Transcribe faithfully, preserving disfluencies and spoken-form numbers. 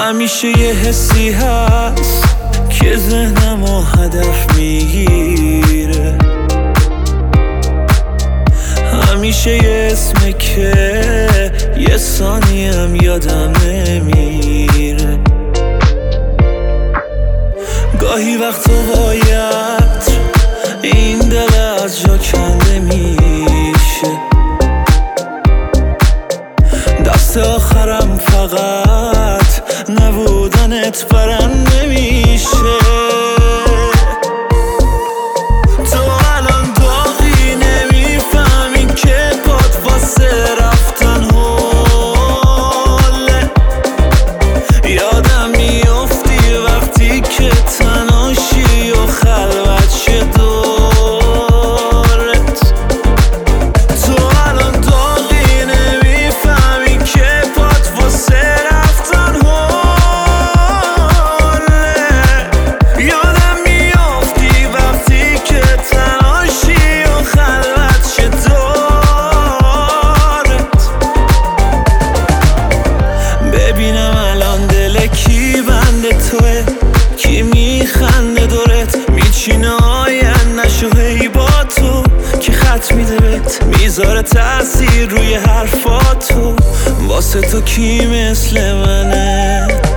همیشه یه حسی هست که ذهنمو هدف میگیره، همیشه یه اسمه که یه ثانیم یادم نمیره. گاهی وقتا باید این دل از جا کنده میشه، دست آخرم فقط نبودنت برنده میشه. تو الان داغی نمیفهمی که پات واسه رفتن هله، یادم میافتی وقتی که تنهاشی و خلوت شه دورت. تو الان داغی نمیفهمی که پات واسه رفتن هله، یادم میافتی وقتی که تنهاشی و خلوت شه دورت. ببینم الان دل کی بنده توه، کی میخنده دورت، میچینه آینده‌شو هی با تو، کی خط میده بهت میذاره تأثیر روی حرفاتو، واسه تو کی مثل منه؟